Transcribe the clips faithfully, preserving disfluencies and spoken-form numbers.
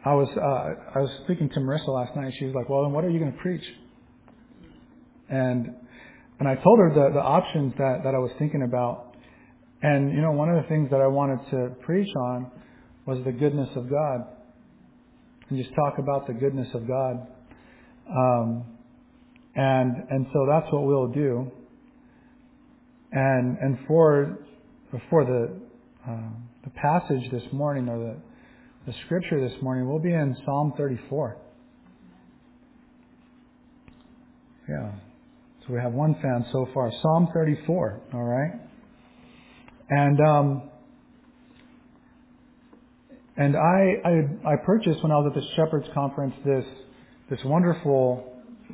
I was uh, I was speaking to Marissa last night. She was like, "Well, then what are you going to preach?" And and I told her the the options that that I was thinking about. And you know, one of the things that I wanted to preach on was the goodness of God, and just talk about the goodness of God. Um, and and so that's what we'll do. And and for for the uh, the passage this morning, or the the scripture this morning, we'll be in Psalm thirty-four. Yeah. So we have one fan so far. Psalm thirty-four. All right. And um, and I, I I purchased when I was at the Shepherd's Conference this this wonderful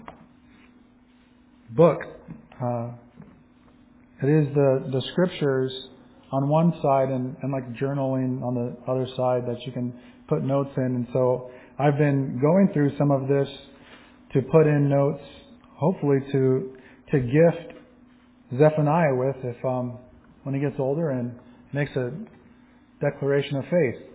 book. Uh, it is the the scriptures on one side and, and like journaling on the other side that you can put notes in. And so I've been going through some of this to put in notes, hopefully to to gift Zephaniah with if um, when he gets older and makes a declaration of faith.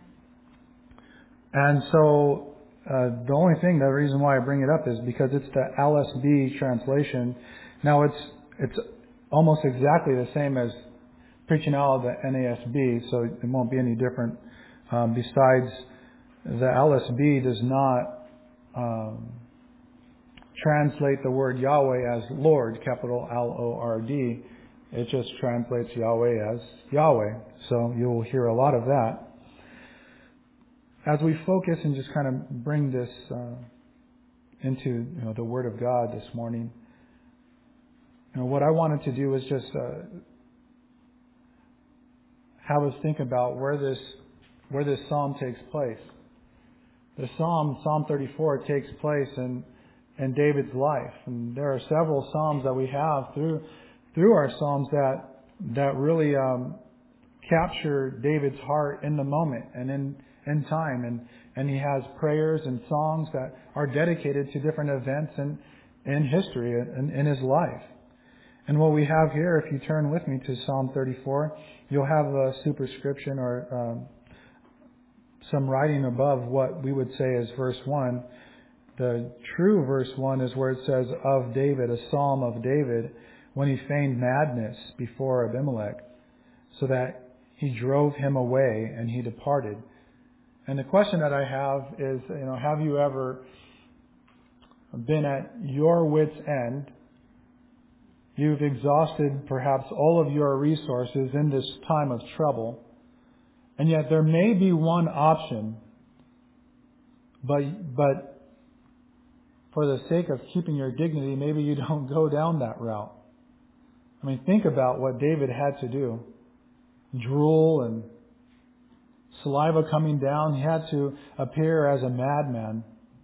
And so uh, the only thing, the reason why I bring it up is because it's the L S B translation. Now it's it's almost exactly the same as preaching out of the N A S B, so it won't be any different. Um, besides, the L S B does not um, translate the word Yahweh as Lord, capital L O R D. It just translates Yahweh as Yahweh. So you'll hear a lot of that. As we focus and just kind of bring this uh, into you know, the Word of God this morning, you know, what I wanted to do was just uh, have us think about where this where this psalm takes place. The psalm, Psalm thirty-four, takes place in in David's life, and there are several psalms that we have through through our psalms that that really um, capture David's heart in the moment and in in time, and and he has prayers and songs that are dedicated to different events in in history and in his life. And what we have here, if you turn with me to Psalm thirty-four, you'll have a superscription or um, some writing above what we would say is verse one. The true verse one is where it says, of David, a psalm of David, when he feigned madness before Abimelech, so that he drove him away and he departed. And the question that I have is, you know, have you ever been at your wit's end? You've exhausted perhaps all of your resources in this time of trouble, and yet there may be one option, but but for the sake of keeping your dignity, maybe you don't go down that route. I mean, think about what David had to do. Drool and saliva coming down. He had to appear as a madman.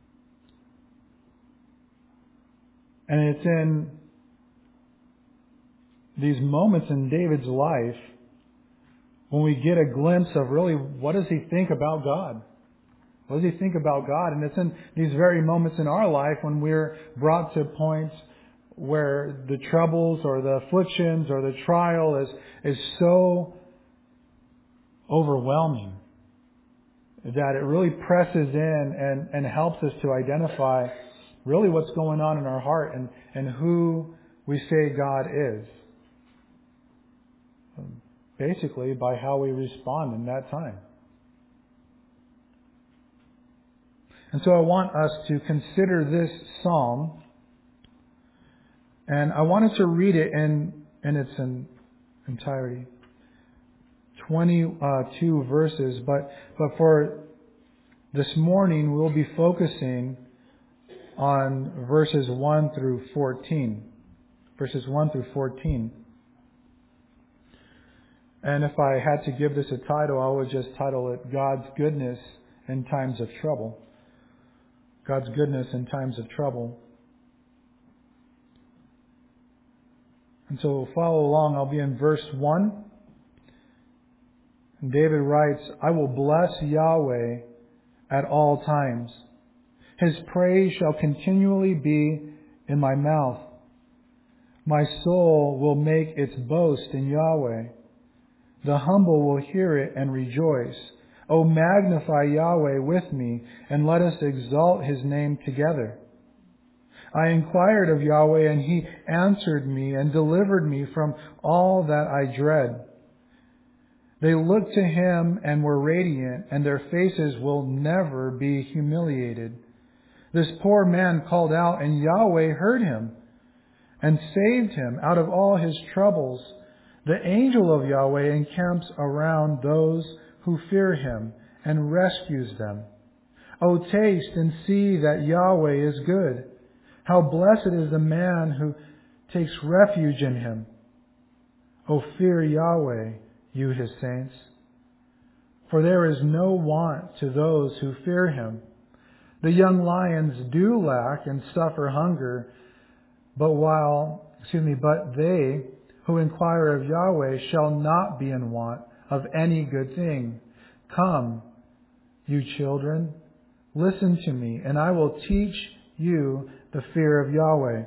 And it's in these moments in David's life when we get a glimpse of really what does he think about God? What does he think about God? And it's in these very moments in our life when we're brought to points where the troubles or the afflictions or the trial is, is so overwhelming that it really presses in and, and helps us to identify really what's going on in our heart and, and who we say God is. Basically, by how we respond in that time. And so I want us to consider this psalm, and I wanted to read it in, in its entirety. twenty-two verses, but, but for this morning we'll be focusing on verses one through fourteen. Verses one through fourteen. And if I had to give this a title, I would just title it God's Goodness in Times of Trouble. God's Goodness in Times of Trouble. And so follow along. I'll be in verse one. And David writes, I will bless Yahweh at all times. His praise shall continually be in my mouth. My soul will make its boast in Yahweh. The humble will hear it and rejoice. O magnify Yahweh with me, and let us exalt His name together. I inquired of Yahweh, and He answered me and delivered me from all that I dread. They looked to Him and were radiant, and their faces will never be humiliated. This poor man called out, and Yahweh heard him and saved him out of all his troubles. The angel of Yahweh encamps around those who fear Him and rescues them. O taste and see that Yahweh is good. How blessed is the man who takes refuge in Him. O fear Yahweh, you His saints. For there is no want to those who fear Him. The young lions do lack and suffer hunger, but while, excuse me, but they who inquire of Yahweh shall not be in want of any good thing. Come, you children, listen to me, and I will teach you the fear of Yahweh.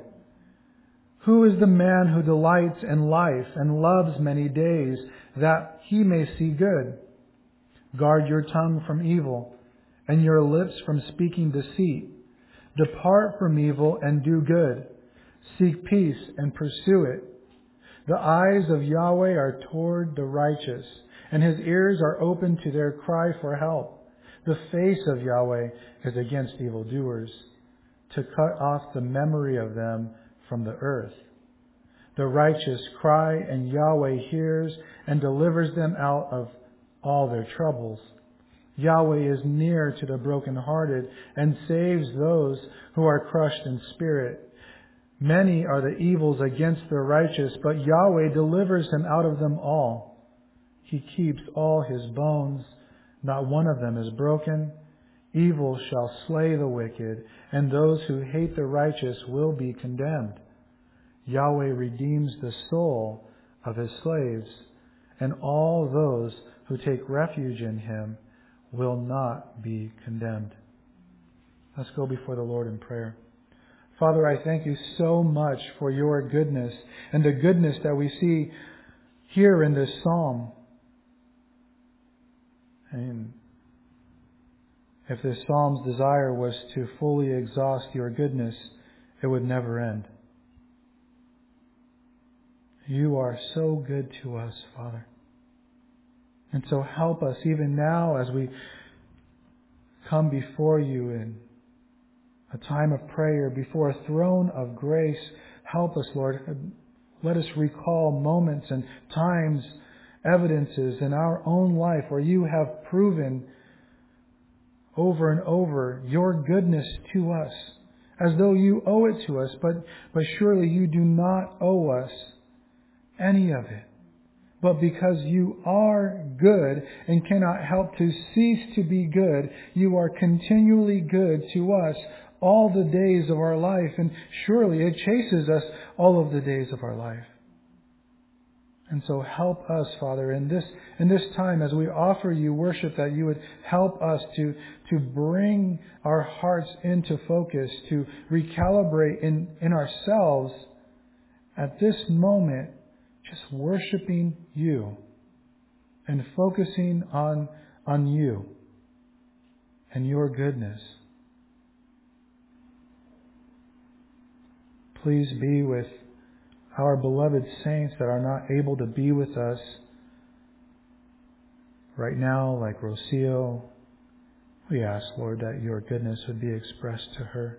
Who is the man who delights in life and loves many days, that he may see good? Guard your tongue from evil, and your lips from speaking deceit. Depart from evil and do good. Seek peace and pursue it. The eyes of Yahweh are toward the righteous, and His ears are open to their cry for help. The face of Yahweh is against evildoers, to cut off the memory of them from the earth. The righteous cry, and Yahweh hears and delivers them out of all their troubles. Yahweh is near to the brokenhearted and saves those who are crushed in spirit. Many are the evils against the righteous, but Yahweh delivers him out of them all. He keeps all his bones, not one of them is broken. Evil shall slay the wicked, and those who hate the righteous will be condemned. Yahweh redeems the soul of His slaves, and all those who take refuge in Him will not be condemned. Let's go before the Lord in prayer. Father, I thank You so much for Your goodness and the goodness that we see here in this psalm. And if this psalm's desire was to fully exhaust Your goodness, it would never end. You are so good to us, Father. And so help us even now as we come before You in a time of prayer, before a throne of grace. Help us, Lord. Let us recall moments and times, evidences in our own life where You have proven over and over Your goodness to us, as though You owe it to us, but, but surely You do not owe us any of it. But because You are good and cannot help to cease to be good, You are continually good to us all the days of our life, and surely it chases us all of the days of our life. And so help us, Father, in this in this time as we offer You worship, that You would help us to, to bring our hearts into focus, to recalibrate in, in ourselves at this moment, just worshiping You and focusing on, on You and Your goodness. Please be with our beloved saints that are not able to be with us right now, like Rocio. We ask, Lord, that Your goodness would be expressed to her.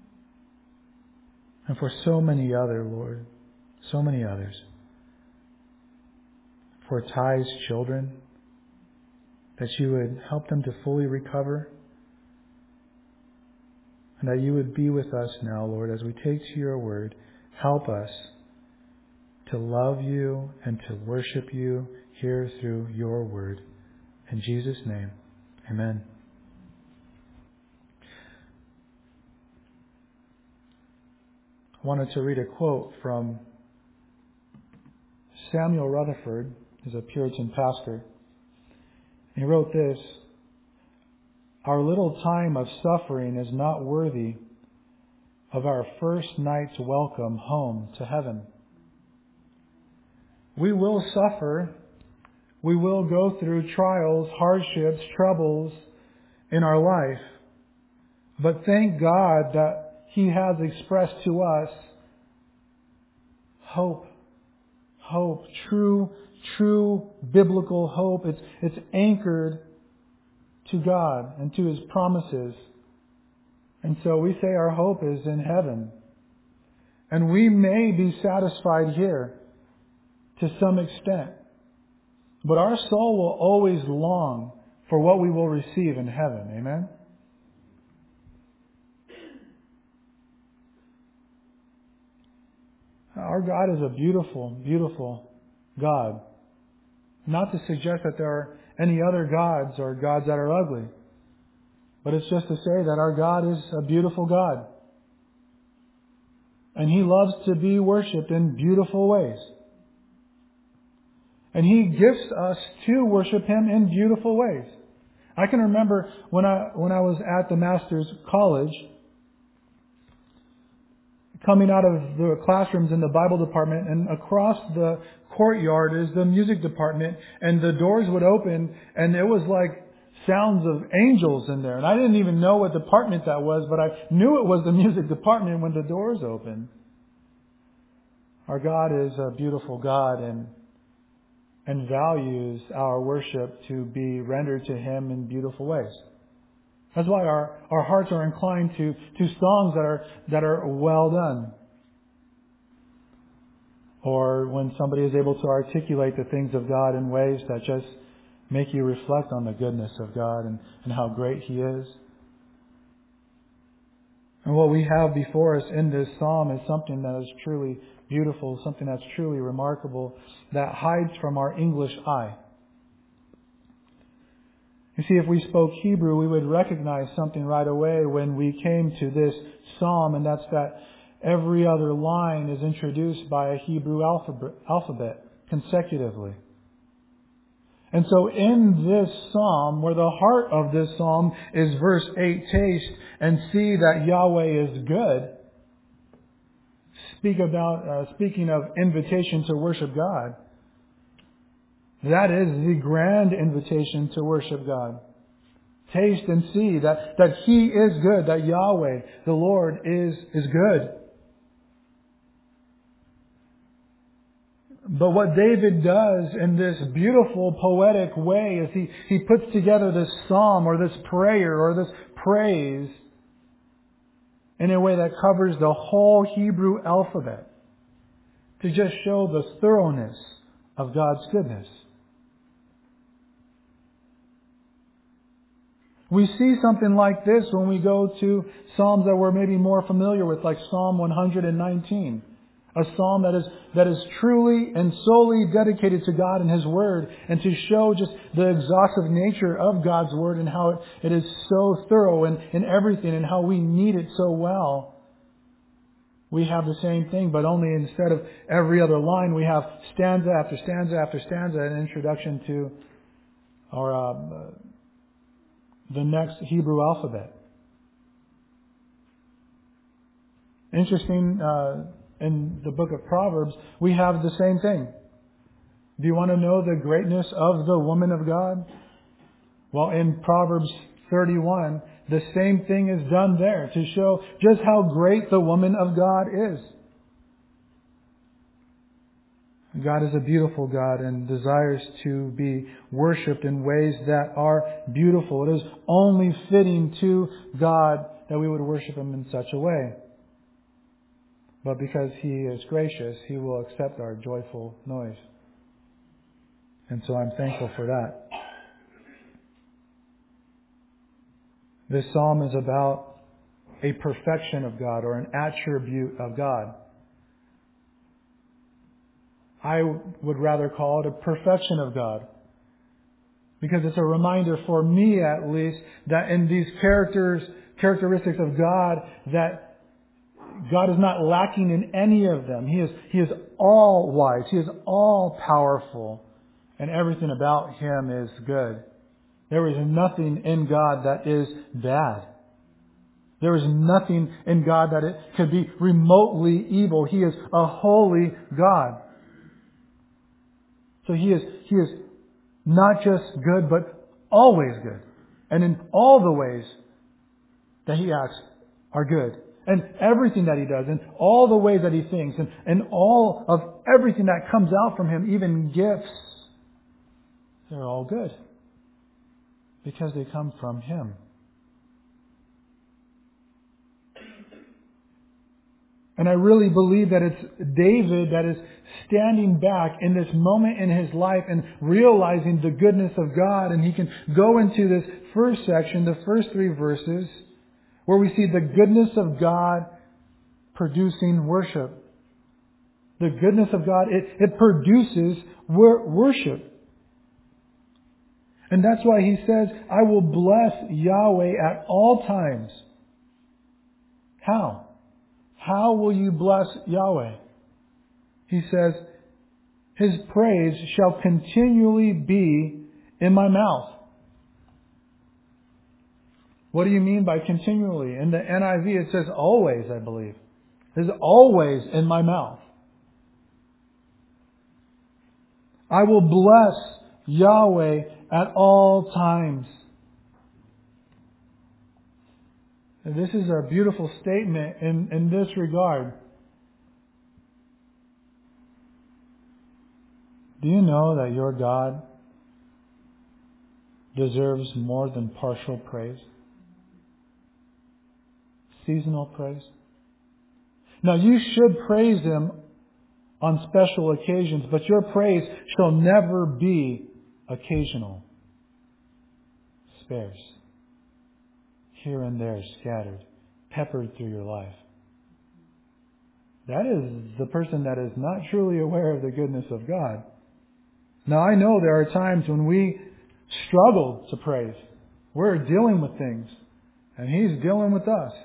And for so many other, Lord, so many others. For Ty's children, that You would help them to fully recover. And that You would be with us now, Lord, as we take to Your word. Help us to love You and to worship You here through Your word. In Jesus' name, amen. I wanted to read a quote from Samuel Rutherford, who's a Puritan pastor. He wrote this: "Our little time of suffering is not worthy of our first night's welcome home to heaven. We will suffer We will go through trials, hardships, troubles in our life. But thank God that He has expressed to us hope. Hope. True, true biblical hope. It's, it's anchored to God and to His promises. And so we say our hope is in heaven. And we may be satisfied here to some extent. But our soul will always long for what we will receive in heaven. Amen? Our God is a beautiful, beautiful God. Not to suggest that there are any other gods or gods that are ugly. But it's just to say that our God is a beautiful God. And He loves to be worshipped in beautiful ways. And He gifts us to worship Him in beautiful ways. I can remember when I when I was at the Master's College, coming out of the classrooms in the Bible department, and across the courtyard is the music department, and the doors would open, and it was like sounds of angels in there. And I didn't even know what department that was, but I knew it was the music department when the doors opened. Our God is a beautiful God, and and values our worship to be rendered to Him in beautiful ways. That's why our, our hearts are inclined to, to songs that are that are well done. Or when somebody is able to articulate the things of God in ways that just make you reflect on the goodness of God and, and how great He is. And what we have before us in this psalm is something that is truly beautiful, something that's truly remarkable, that hides from our English eye. You see, if we spoke Hebrew, we would recognize something right away when we came to this psalm, and that's that every other line is introduced by a Hebrew alphabet, alphabet consecutively. And so in this psalm, where the heart of this psalm is verse eight, taste and see that Yahweh is good, speak about uh, speaking of invitation to worship God, that is the grand invitation to worship God. Taste and see that, that He is good, that Yahweh, the Lord, is, is good. But what David does in this beautiful poetic way is he, he puts together this psalm or this prayer or this praise in a way that covers the whole Hebrew alphabet to just show the thoroughness of God's goodness. We see something like this when we go to Psalms that we're maybe more familiar with, like Psalm one hundred nineteen. A psalm that is that is truly and solely dedicated to God and His Word, and to show just the exhaustive nature of God's Word and how it, it is so thorough in, in everything and how we need it so well. We have the same thing, but only instead of every other line, we have stanza after stanza after stanza, an introduction to our uh, the next Hebrew alphabet. Interesting. Uh, In the book of Proverbs, we have the same thing. Do you want to know the greatness of the woman of God? Well, in Proverbs thirty-one, the same thing is done there to show just how great the woman of God is. God is a beautiful God and desires to be worshipped in ways that are beautiful. It is only fitting to God that we would worship Him in such a way. But because He is gracious, He will accept our joyful noise. And so I'm thankful for that. This psalm is about a perfection of God or an attribute of God. I would rather call it a perfection of God. Because it's a reminder for me at least that in these characters, characteristics of God, that God is not lacking in any of them. He is, He is all wise. He is all powerful. And everything about Him is good. There is nothing in God that is bad. There is nothing in God that it could be remotely evil. He is a holy God. So He is, He is Not just good, but always good. And in all the ways that He acts are good. And everything that He does, and all the ways that He thinks, and, and all of everything that comes out from Him, even gifts, they're all good. Because they come from Him. And I really believe that it's David that is standing back in this moment in his life and realizing the goodness of God. And he can go into this first section, the first three verses, where we see the goodness of God producing worship. The goodness of God, it, it produces wor- worship. And that's why he says, I will bless Yahweh at all times. How? How will you bless Yahweh? He says, His praise shall continually be in my mouth. What do you mean by continually? In the N I V it says always, I believe. It is always in my mouth. I will bless Yahweh at all times. And this is a beautiful statement in, in this regard. Do you know that your God deserves more than partial praise? Seasonal praise? Now you should praise Him on special occasions, but your praise shall never be occasional. Sparse. Here and there, scattered, peppered through your life. That is the person that is not truly aware of the goodness of God. Now I know there are times when we struggle to praise. We're dealing with things, and He's dealing with us.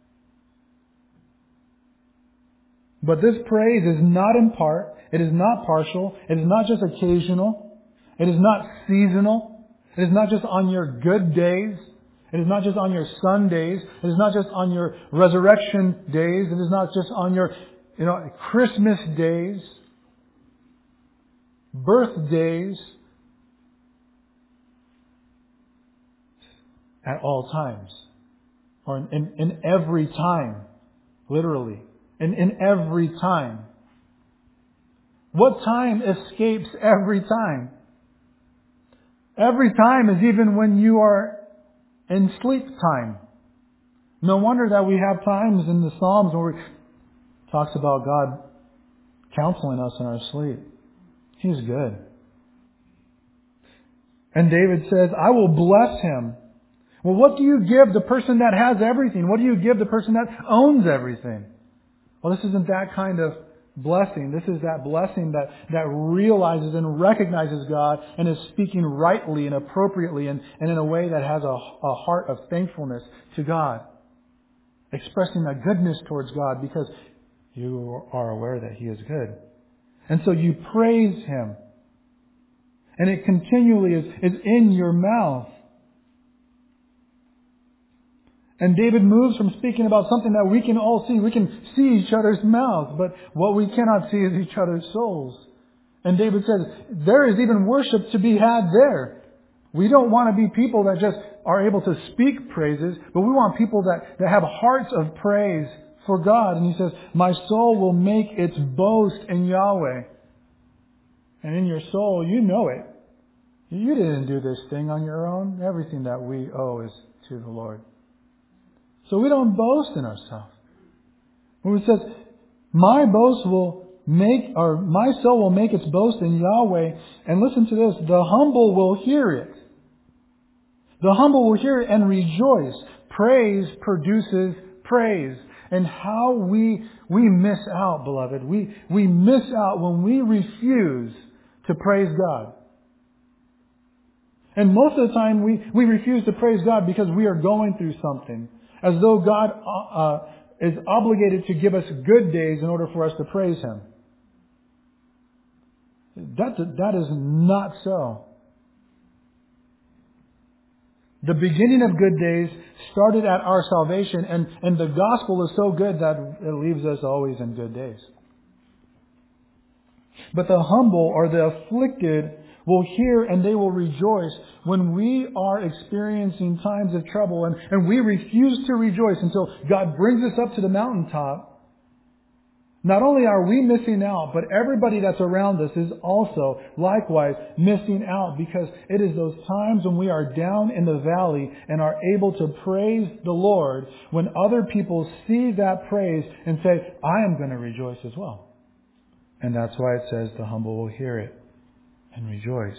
But this praise is not in part, it is not partial, it is not just occasional, it is not seasonal, it is not just on your good days. It is not just on your Sundays. It is not just on your resurrection days. It is not just on your, you know, Christmas days, birthdays. At all times. Or in, in, in every time. Literally. In, in every time. What time escapes every time? Every time is even when you are in sleep time. No wonder that we have times in the Psalms where it talks about God counseling us in our sleep. He's good. And David says, I will bless Him. Well, what do you give the person that has everything? What do you give the person that owns everything? Well, this isn't that kind of blessing. This is that blessing that, that realizes and recognizes God and is speaking rightly and appropriately and, and in a way that has a, a heart of thankfulness to God. Expressing a goodness towards God because you are aware that He is good. And so you praise Him. And it continually is, is in your mouth. And David moves from speaking about something that we can all see. We can see each other's mouths, but what we cannot see is each other's souls. And David says, there is even worship to be had there. We don't want to be people that just are able to speak praises, but we want people that, that have hearts of praise for God. And he says, my soul will make its boast in Yahweh. And in your soul, you know it. You didn't do this thing on your own. Everything that we owe is to the Lord. So we don't boast in ourselves. When it says, my boast will make, or my soul will make its boast in Yahweh. And listen to this, the humble will hear it. The humble will hear it and rejoice. Praise produces praise. And how we, we miss out, beloved. We, we miss out when we refuse to praise God. And most of the time we, we refuse to praise God because we are going through something. As though God uh, is obligated to give us good days in order for us to praise Him. That, that is not so. The beginning of good days started at our salvation, and, and the gospel is so good that it leaves us always in good days. But the humble or the afflicted will hear and they will rejoice when we are experiencing times of trouble and, and we refuse to rejoice until God brings us up to the mountaintop. Not only are we missing out, but everybody that's around us is also likewise missing out, because it is those times when we are down in the valley and are able to praise the Lord when other people see that praise and say, I am going to rejoice as well. And that's why it says the humble will hear it and rejoice.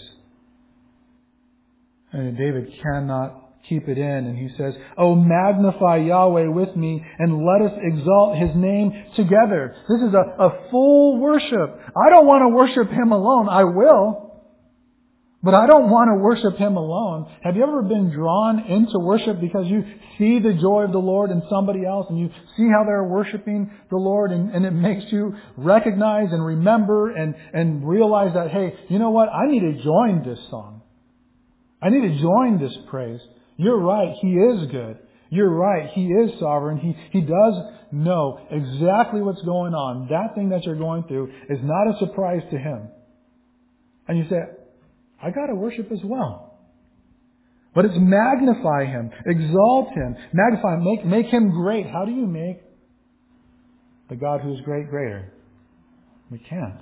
And David cannot keep it in, and he says, Oh, magnify Yahweh with me, and let us exalt His name together. This is a, a full worship. I don't want to worship Him alone. I will. But I don't want to worship Him alone. Have you ever been drawn into worship because you see the joy of the Lord in somebody else, and you see how they're worshiping the Lord, and, and it makes you recognize and remember and, and realize that, hey, you know what? I need to join this song. I need to join this praise. You're right. He is good. You're right. He is sovereign. He, he does know exactly what's going on. That thing that you're going through is not a surprise to Him. And you say, I got to worship as well. But it's magnify Him, exalt Him, magnify Him, make, make Him great. How do you make the God who's great greater? We can't.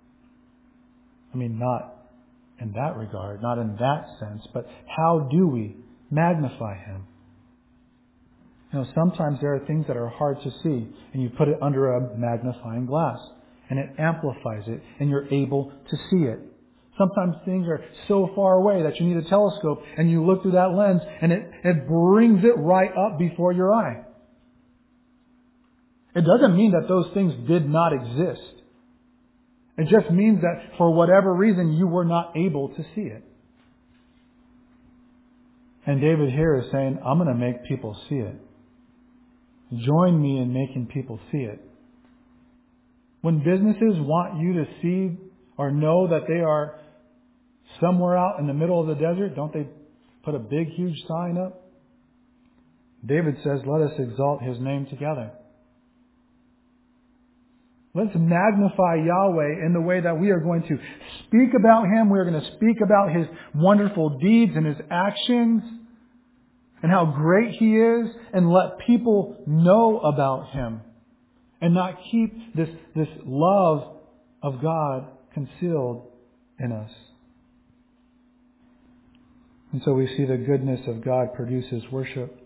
I mean, not in that regard, not in that sense, but how do we magnify Him? You know, sometimes there are things that are hard to see, and you put it under a magnifying glass, and it amplifies it, and you're able to see it. Sometimes things are so far away that you need a telescope, and you look through that lens, and it, it brings it right up before your eye. It doesn't mean that those things did not exist. It just means that for whatever reason you were not able to see it. And David here is saying, I'm going to make people see it. Join me in making people see it. When businesses want you to see or know that they are somewhere out in the middle of the desert, don't they put a big, huge sign up? David says, let us exalt His name together. Let's magnify Yahweh in the way that we are going to speak about Him. We are going to speak about His wonderful deeds and His actions and how great He is, and let people know about Him and not keep this, this love of God concealed in us. And so we see the goodness of God produces worship.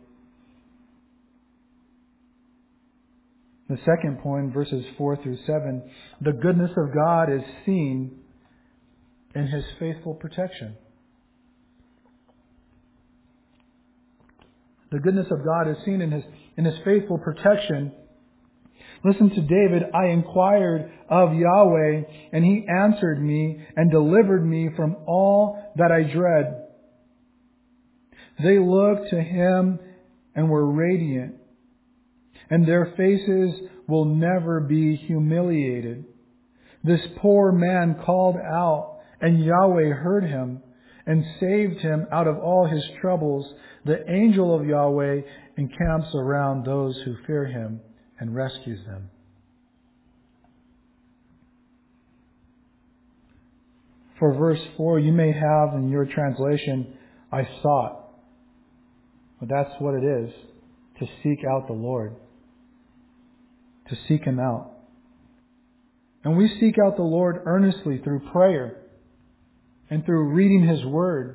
The second point, verses four through seven, the goodness of God is seen in His faithful protection. The goodness of God is seen in His, in His faithful protection. Listen to David, I inquired of Yahweh, and He answered me and delivered me from all that I dread. They looked to Him and were radiant, and their faces will never be humiliated. This poor man called out, and Yahweh heard him and saved him out of all his troubles. The angel of Yahweh encamps around those who fear Him and rescues them. For verse four, you may have in your translation, I sought. But that's what it is, to seek out the Lord. To seek Him out. And we seek out the Lord earnestly through prayer and through reading His Word.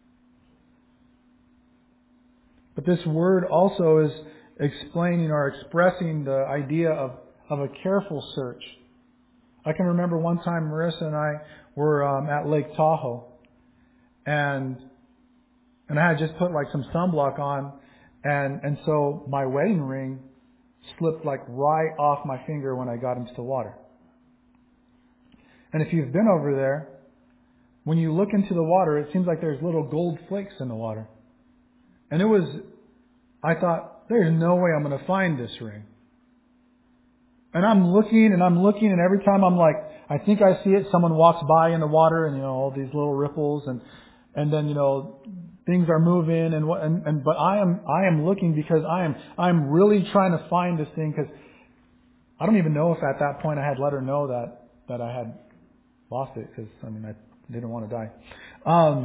But this word also is explaining or expressing the idea of, of a careful search. I can remember one time Marissa and I were um, at Lake Tahoe, and and I had just put like some sunblock on, and and so my wedding ring slipped like right off my finger when I got into the water. And if you've been over there, when you look into the water, it seems like there's little gold flakes in the water. And it was, I thought, there's no way I'm going to find this ring. And I'm looking and I'm looking, and every time I'm like, I think I see it, someone walks by in the water, and you know, all these little ripples, and and then you know, things are moving, and what, and, and but I am I am looking because I am I'm really trying to find this thing, because I don't even know if at that point I had let her know that that I had lost it, because I mean I They didn't want to die. Um,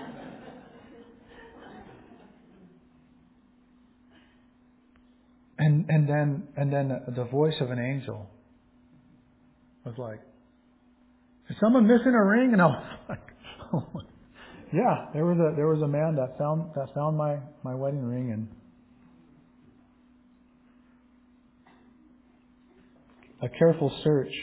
and and then and then the voice of an angel was like, "Is someone missing a ring?" And I was like, oh my. "Yeah, there was a there was a man that found that found my my wedding ring." And a careful search.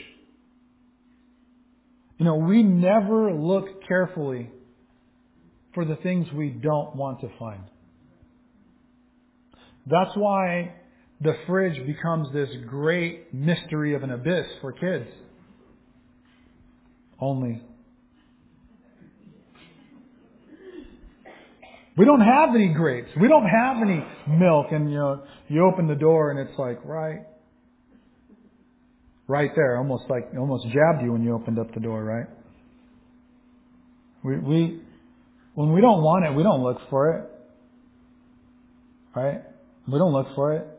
You know, we never look carefully for the things we don't want to find. That's why the fridge becomes this great mystery of an abyss for kids. Only we don't have any grapes. We don't have any milk. And, you know, you open the door and it's like, right, right there. Almost like, almost jabbed you when you opened up the door, right? We, we, when we don't want it, we don't look for it. Right? We don't look for it.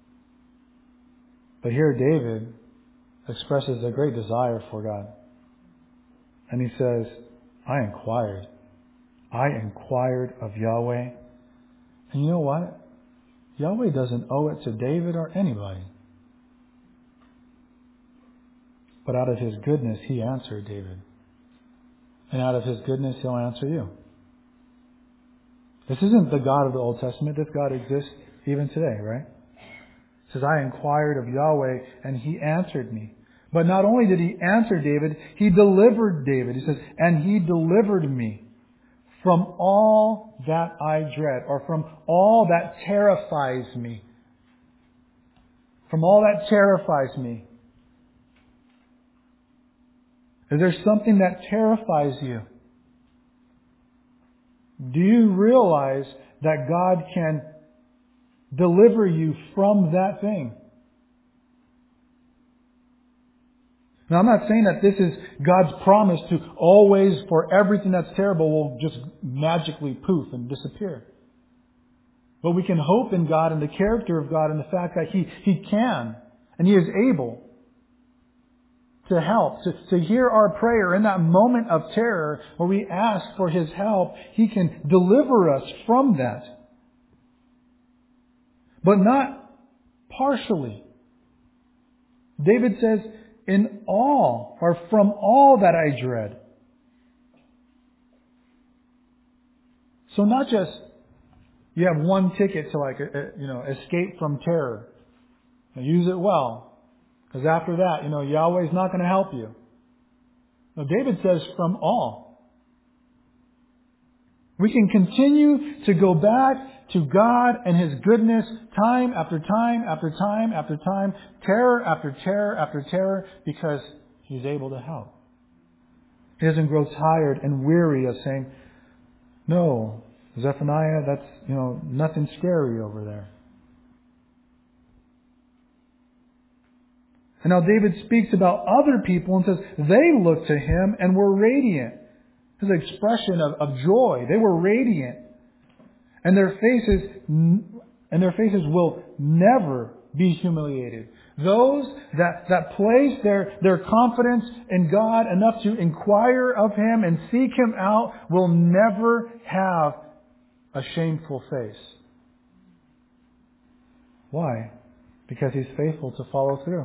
But here David expresses a great desire for God. And he says, I inquired. I inquired of Yahweh. And you know what? Yahweh doesn't owe it to David or anybody. But out of His goodness, He answered David. And out of His goodness, He'll answer you. This isn't the God of the Old Testament. This God exists even today, right? It says, I inquired of Yahweh, and He answered me. But not only did He answer David, He delivered David. He says, and He delivered me from all that I dread, or from all that terrifies me. From all that terrifies me. Is there something that terrifies you? Do you realize that God can deliver you from that thing? Now, I'm not saying that this is God's promise to always, for everything that's terrible, will just magically poof and disappear. But we can hope in God and the character of God and the fact that He, He can and He is able to help, to, to hear our prayer in that moment of terror where we ask for His help. He can deliver us from that. But not partially. David says, in all, or from all that I dread. So not just you have one ticket to like, you know, escape from terror. Now use it well. Because after that, you know, Yahweh's not going to help you. No, David says from all. We can continue to go back to God and His goodness time after time after time after time, terror after terror after terror, because He's able to help. He doesn't grow tired and weary of saying, no, Zephaniah, that's, you know, nothing scary over there. And now David speaks about other people and says they looked to Him and were radiant. His expression of, of joy. They were radiant. And their faces and their faces will never be humiliated. Those that, that place their, their confidence in God enough to inquire of Him and seek Him out will never have a shameful face. Why? Because He's faithful to follow through.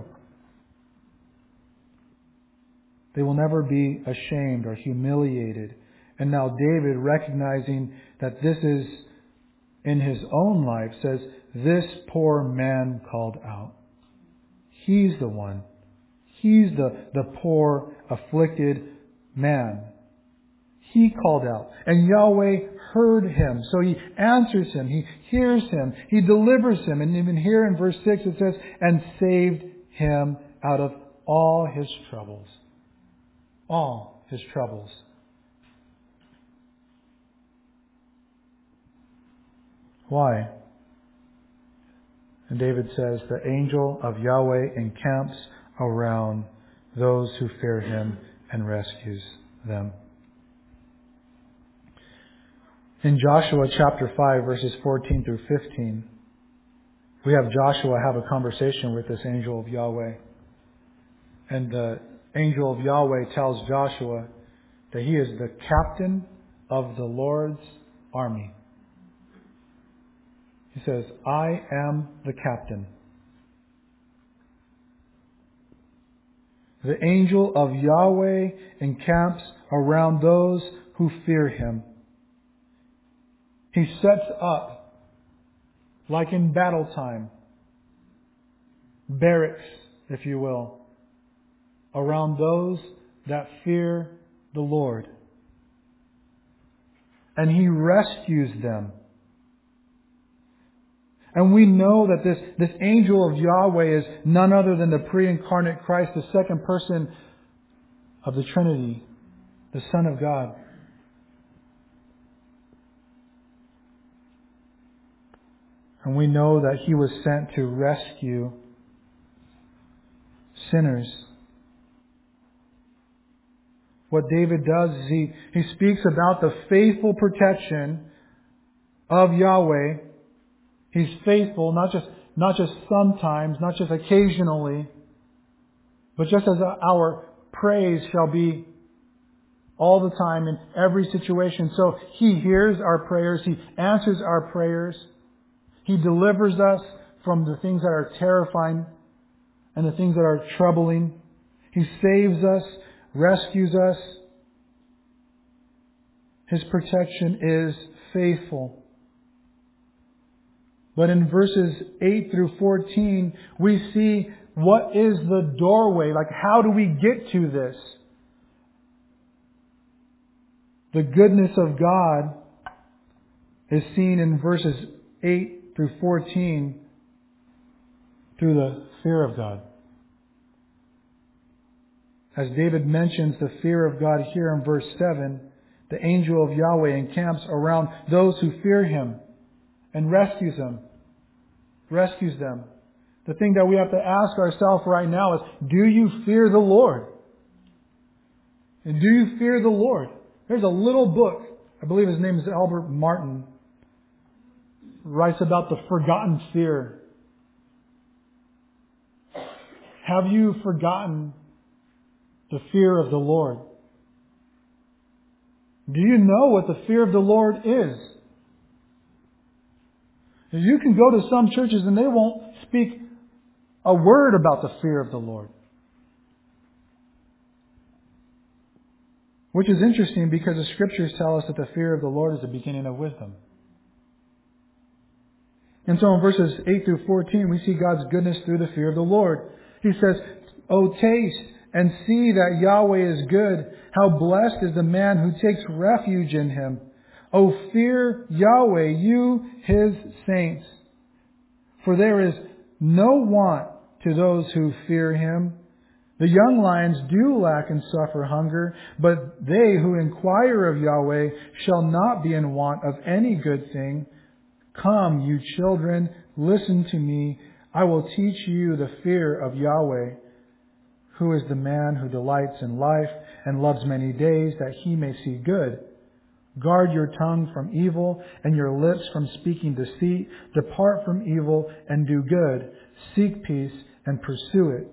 They will never be ashamed or humiliated. And now David, recognizing that this is in his own life, says, this poor man called out. He's the one. He's the, the poor, afflicted man. He called out. And Yahweh heard him. So He answers him. He hears him. He delivers him. And even here in verse six it says, and saved him out of all his troubles. All his troubles. Why? And David says, the angel of Yahweh encamps around those who fear Him and rescues them. In Joshua chapter five, verses fourteen through fifteen, we have Joshua have a conversation with this angel of Yahweh. And the angel of Yahweh tells Joshua that He is the captain of the Lord's army. He says, I am the captain. The angel of Yahweh encamps around those who fear Him. He sets up, like in battle time, barracks, if you will, around those that fear the Lord. And He rescues them. And we know that this, this angel of Yahweh is none other than the pre-incarnate Christ, the second person of the Trinity, the Son of God. And we know that He was sent to rescue sinners. What David does is he, he speaks about the faithful protection of Yahweh. He's faithful, not just, not just sometimes, not just occasionally, but just as our praise shall be all the time in every situation. So He hears our prayers. He answers our prayers. He delivers us from the things that are terrifying and the things that are troubling. He saves us, rescues us. His protection is faithful. But in verses eight through fourteen, we see what is the doorway? Like, how do we get to this? The goodness of God is seen in verses eight through fourteen through the fear of God. As David mentions the fear of God here in verse seven, the angel of Yahweh encamps around those who fear Him and rescues them. Rescues them. The thing that we have to ask ourselves right now is, do you fear the Lord? And do you fear the Lord? There's a little book, I believe his name is Albert Martin, writes about the forgotten fear. Have you forgotten the fear of the Lord? Do you know what the fear of the Lord is? You can go to some churches and they won't speak a word about the fear of the Lord. Which is interesting because the Scriptures tell us that the fear of the Lord is the beginning of wisdom. And so in verses eight through fourteen, we see God's goodness through the fear of the Lord. He says, "O taste and see that Yahweh is good. How blessed is the man who takes refuge in Him. O fear Yahweh, you His saints. For there is no want to those who fear Him. The young lions do lack and suffer hunger, but they who inquire of Yahweh shall not be in want of any good thing. Come, you children, listen to me. I will teach you the fear of Yahweh. Who is the man who delights in life and loves many days, that he may see good? Guard your tongue from evil and your lips from speaking deceit. Depart from evil and do good. Seek peace and pursue it."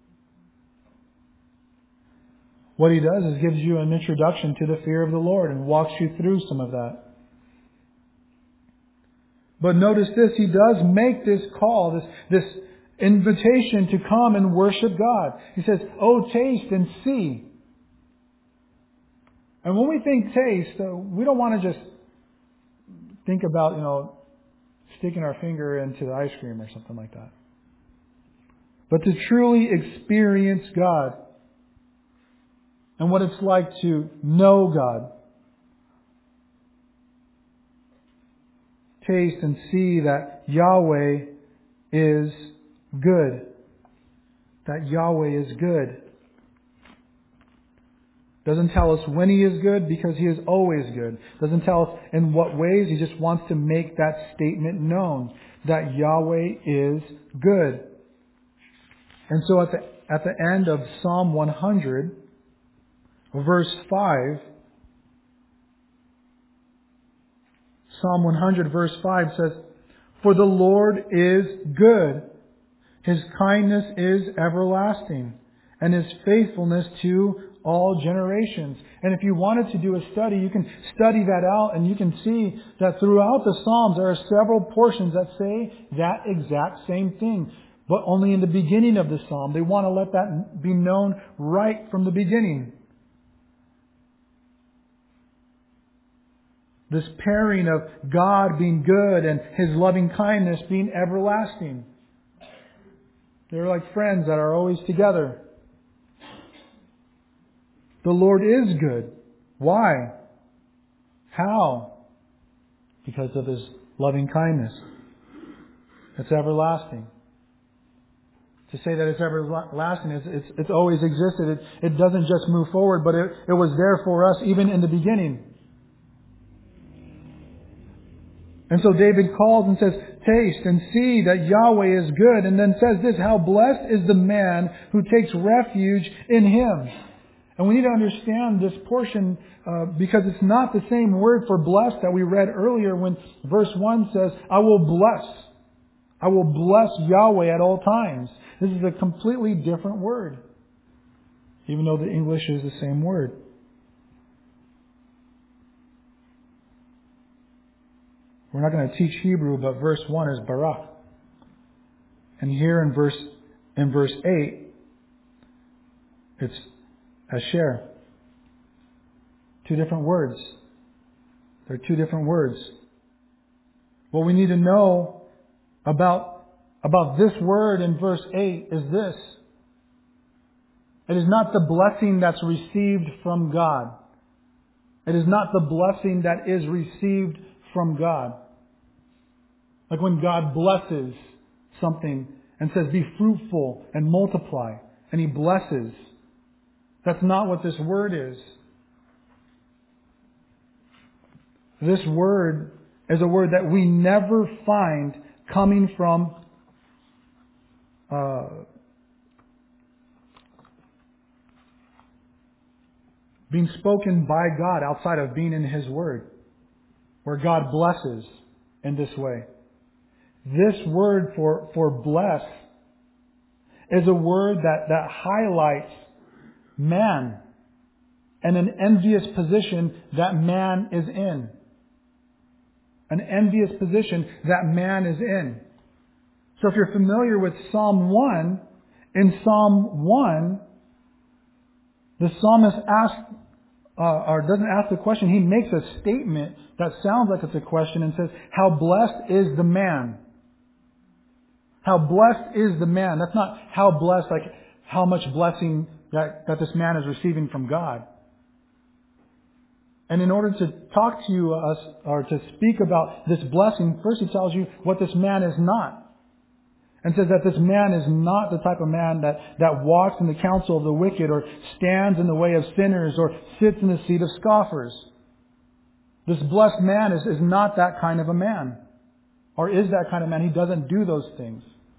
What he does is gives you an introduction to the fear of the Lord and walks you through some of that. But notice this, he does make this call, this, this invitation to come and worship God. He says, "Oh, taste and see." And when we think taste, uh, we don't want to just think about, you know, sticking our finger into the ice cream or something like that. But to truly experience God and what it's like to know God. Taste and see that Yahweh is good. That Yahweh is good. Doesn't tell us when He is good, because He is always good. Doesn't tell us in what ways. He just wants to make that statement known, that Yahweh is good. And so at the, at the end of Psalm one hundred, verse five, Psalm one hundred verse five says, "For the Lord is good. His kindness is everlasting, and His faithfulness to all generations. And if you wanted to do a study, you can study that out and you can see that throughout the Psalms there are several portions that say that exact same thing, but only in the beginning of the Psalm. They want to let that be known right from the beginning. This pairing of God being good and His loving kindness being everlasting. They're like friends that are always together. The Lord is good. Why? How? Because of His loving kindness. It's everlasting. To say that it's everlasting, it's, it's, it's always existed. It, it doesn't just move forward, but it, it was there for us even in the beginning. And so David calls and says, taste and see that Yahweh is good. And then says this, how blessed is the man who takes refuge in Him. And we need to understand this portion uh, because it's not the same word for blessed that we read earlier when verse one says, I will bless. I will bless Yahweh at all times. This is a completely different word, even though the English is the same word. We're not going to teach Hebrew, but verse one is Barak. And here in verse in verse eight, it's Asher. Two different words. They're two different words. What we need to know about, about this word in verse eight is this. It is not the blessing that's received from God. It is not the blessing that is received from God. Like when God blesses something and says, be fruitful and multiply, and He blesses. That's not what this word is. This word is a word that we never find coming from uh, being spoken by God outside of being in His Word, where God blesses in this way. This word for, for bless is a word that, that highlights man and an envious position that man is in. An envious position that man is in. So if you're familiar with Psalm one, in Psalm one, the psalmist asks, uh, or doesn't ask the question, he makes a statement that sounds like it's a question and says, how blessed is the man? How blessed is the man? That's not how blessed, like how much blessing that, that this man is receiving from God. And in order to talk to you, us, or to speak about this blessing, first he tells you what this man is not. And says that this man is not the type of man that, that walks in the counsel of the wicked or stands in the way of sinners or sits in the seat of scoffers. This blessed man is, is not that kind of a man. Or is that kind of man. He doesn't do those things.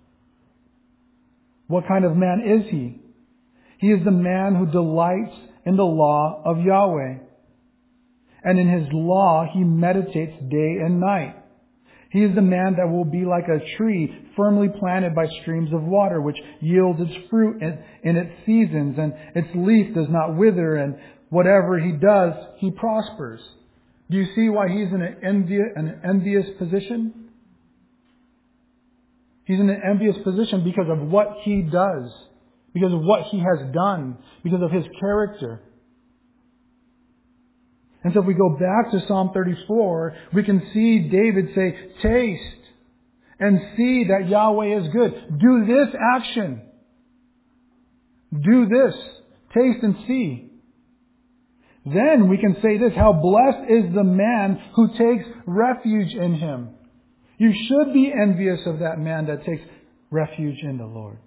What kind of man is he? He is the man who delights in the law of Yahweh. And in His law he meditates day and night. He is the man that will be like a tree firmly planted by streams of water, which yields its fruit in, in its seasons, and its leaf does not wither, and whatever he does, he prospers. Do you see why he's in an envious, an envious position? He's in an envious position because of what he does, because of what he has done, because of his character. And so if we go back to Psalm thirty-four, we can see David say, taste and see that Yahweh is good. Do this action. Do this. Taste and see. Then we can say this, how blessed is the man who takes refuge in Him. You should be envious of that man that takes refuge in the Lord.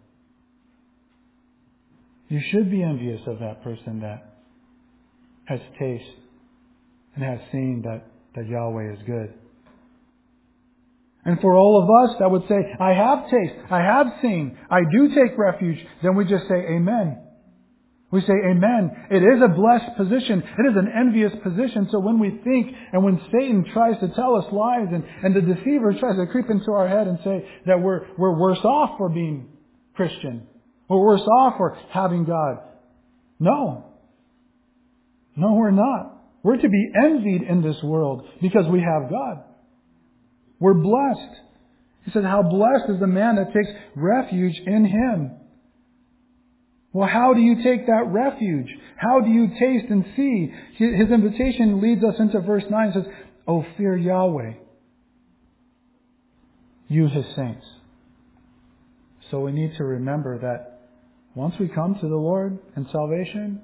You should be envious of that person that has tasted and has seen that, that Yahweh is good. And for all of us that would say, I have tasted, I have seen, I do take refuge, then we just say amen. We say amen. It is a blessed position. It is an envious position. So when we think and when Satan tries to tell us lies and, and the deceiver tries to creep into our head and say that we're, we're worse off for being Christian, we're worse off for having God. No. No, we're not. We're to be envied in this world because we have God. We're blessed. He says, how blessed is the man that takes refuge in Him. Well, how do you take that refuge? How do you taste and see? His invitation leads us into verse nine. It says, "Oh, fear Yahweh, you His saints." So we need to remember that once we come to the Lord in salvation,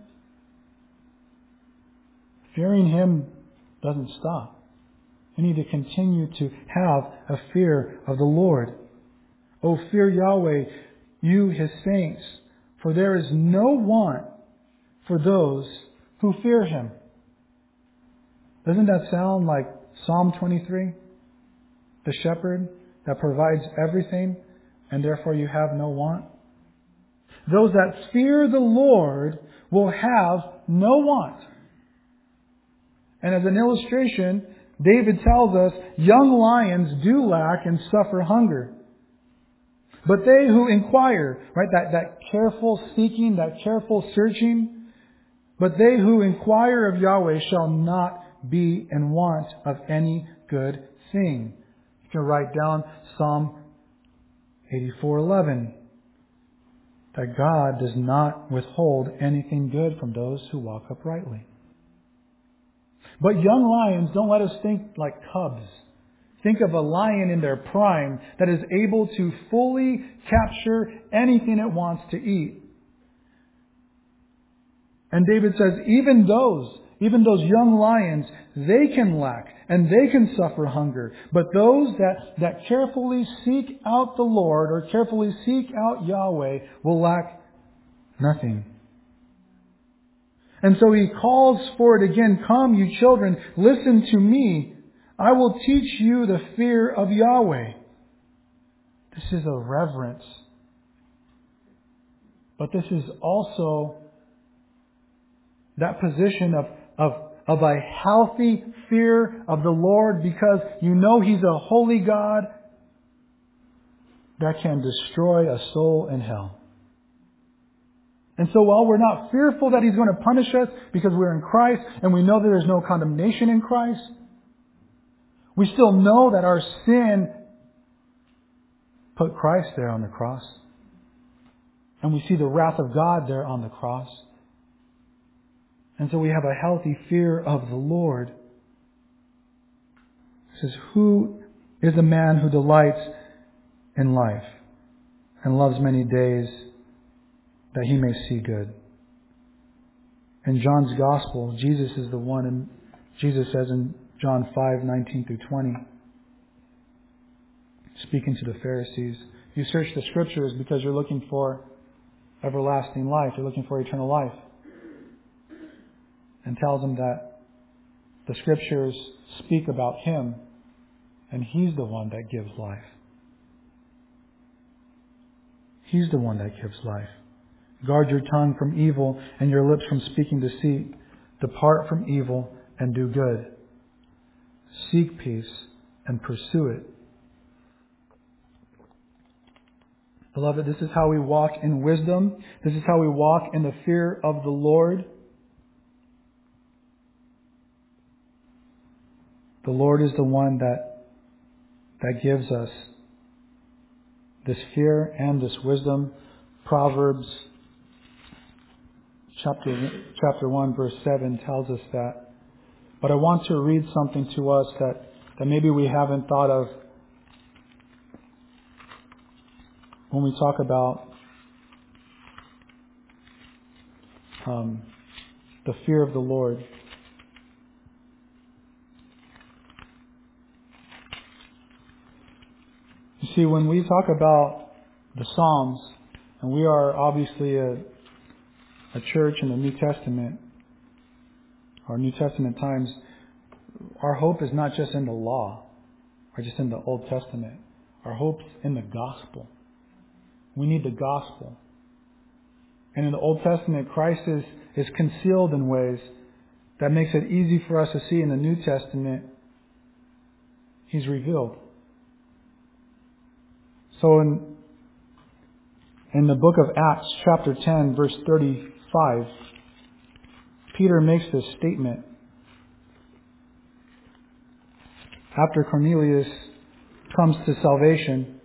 fearing Him doesn't stop. We need to continue to have a fear of the Lord. "Oh, fear Yahweh, you His saints, for there is no want for those who fear Him." Doesn't that sound like Psalm twenty-three? The shepherd that provides everything, and therefore you have no want. Those that fear the Lord will have no want. And as an illustration, David tells us young lions do lack and suffer hunger. But they who inquire, right, that, that careful seeking, that careful searching, but they who inquire of Yahweh shall not be in want of any good thing. You can write down Psalm eighty-four eleven. That God does not withhold anything good from those who walk uprightly. But young lions, don't let us think like cubs. Think of a lion in their prime that is able to fully capture anything it wants to eat. And David says, even those, even those young lions, they can lack and they can suffer hunger. But those that, that carefully seek out the Lord or carefully seek out Yahweh will lack nothing. And so He calls for it again. "Come, you children, listen to me. I will teach you the fear of Yahweh." This is a reverence. But this is also that position of, of, of a healthy fear of the Lord, because you know He's a holy God that can destroy a soul in hell. And so while we're not fearful that He's going to punish us because we're in Christ and we know that there's no condemnation in Christ, we still know that our sin put Christ there on the cross. And we see the wrath of God there on the cross. And so we have a healthy fear of the Lord. It says, "Who is a man who delights in life and loves many days that he may see good?" In John's Gospel, Jesus is the one, and Jesus says in John five nineteen through twenty, speaking to the Pharisees, "You search the Scriptures because you're looking for everlasting life. You're looking for eternal life." And tells them that the Scriptures speak about Him, and He's the one that gives life. He's the one that gives life. "Guard your tongue from evil and your lips from speaking deceit. Depart from evil and do good. Seek peace and pursue it." Beloved, this is how we walk in wisdom. This is how we walk in the fear of the Lord. The Lord is the one that, that gives us this fear and this wisdom. Proverbs chapter, chapter one verse seven tells us that. But I want to read something to us that, that maybe we haven't thought of when we talk about um, the fear of the Lord. You see, when we talk about the Psalms, and we are obviously a, a church in the New Testament, or New Testament times, our hope is not just in the law, or just in the Old Testament. Our hope's in the gospel. We need the gospel. And in the Old Testament, Christ is, is concealed in ways that makes it easy for us to see. In the New Testament, He's revealed. So in, in the book of Acts, chapter ten, verse thirty-five, Peter makes this statement after Cornelius comes to salvation.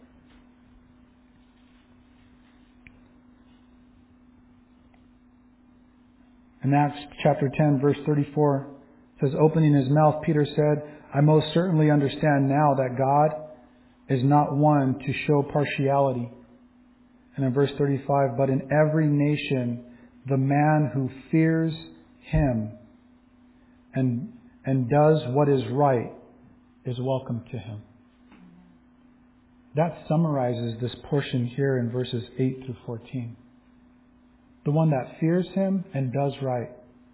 In Acts chapter ten, verse thirty-four, it says, opening his mouth, Peter said, I most certainly understand now that God is not one to show partiality. And in verse thirty-five, but in every nation, the man who fears him and, and does what is right is welcome to him. That summarizes this portion here in verses eight through fourteen. The one that fears him and does right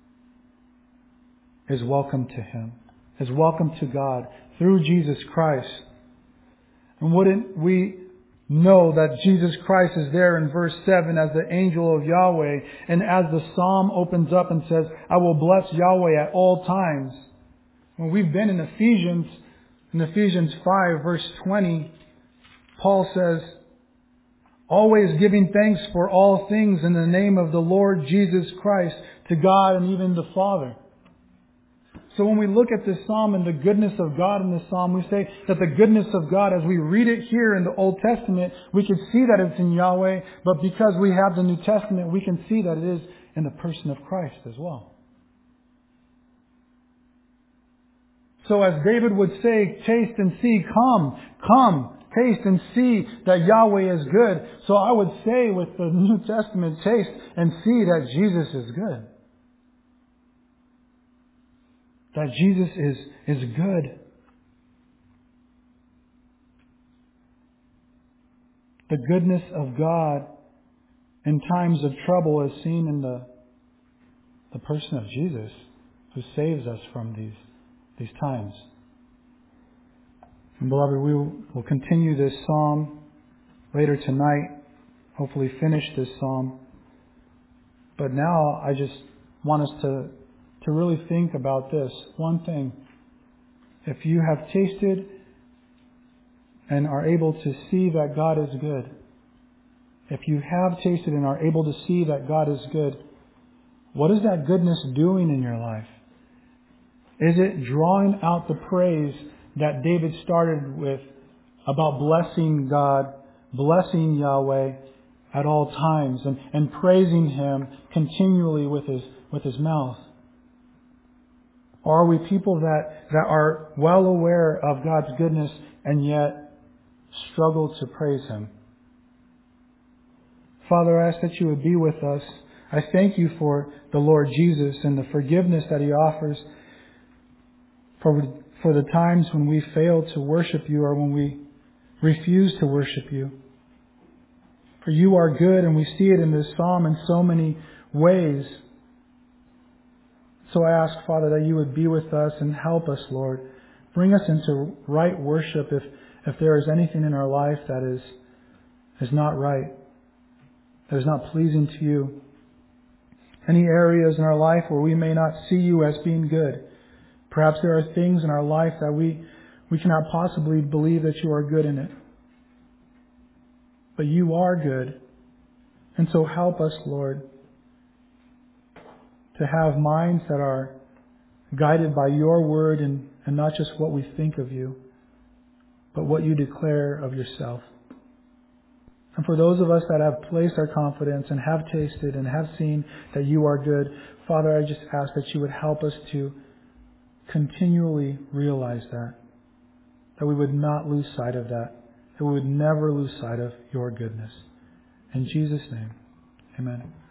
is welcome to him, is welcome to God through Jesus Christ. And wouldn't we know that Jesus Christ is there in verse seven as the angel of Yahweh, and as the psalm opens up and says, I will bless Yahweh at all times. When we've been in Ephesians, in Ephesians five, verse twenty, Paul says, always giving thanks for all things in the name of the Lord Jesus Christ to God and even the Father. So when we look at this psalm and the goodness of God in this psalm, we say that the goodness of God, as we read it here in the Old Testament, we can see that it's in Yahweh, but because we have the New Testament, we can see that it is in the person of Christ as well. So as David would say, taste and see, come, come, taste and see that Yahweh is good. So I would say with the New Testament, taste and see that Jesus is good. That Jesus is, is good. The goodness of God in times of trouble is seen in the, the person of Jesus, who saves us from these, these times. And beloved, we will we'll continue this psalm later tonight, hopefully finish this psalm. But now I just want us to to really think about this one thing. If you have tasted and are able to see that God is good, if you have tasted and are able to see that God is good, what is that goodness doing in your life? Is it drawing out the praise that David started with about blessing God, blessing Yahweh at all times, and, and praising Him continually with his with his mouth? Or are we people that, that are well aware of God's goodness and yet struggle to praise Him? Father, I ask that you would be with us. I thank you for the Lord Jesus and the forgiveness that He offers for, for the times when we fail to worship you or when we refuse to worship you. For you are good, and we see it in this psalm in so many ways. So I ask, Father, that you would be with us and help us, Lord. Bring us into right worship if, if there is anything in our life that is, is not right, that is not pleasing to you. Any areas in our life where we may not see you as being good. Perhaps there are things in our life that we, we cannot possibly believe that you are good in it. But you are good. And so help us, Lord, to have minds that are guided by your word and, and not just what we think of you, but what you declare of yourself. And for those of us that have placed our confidence and have tasted and have seen that you are good, Father, I just ask that you would help us to continually realize that, that we would not lose sight of that, that we would never lose sight of your goodness. In Jesus' name, amen.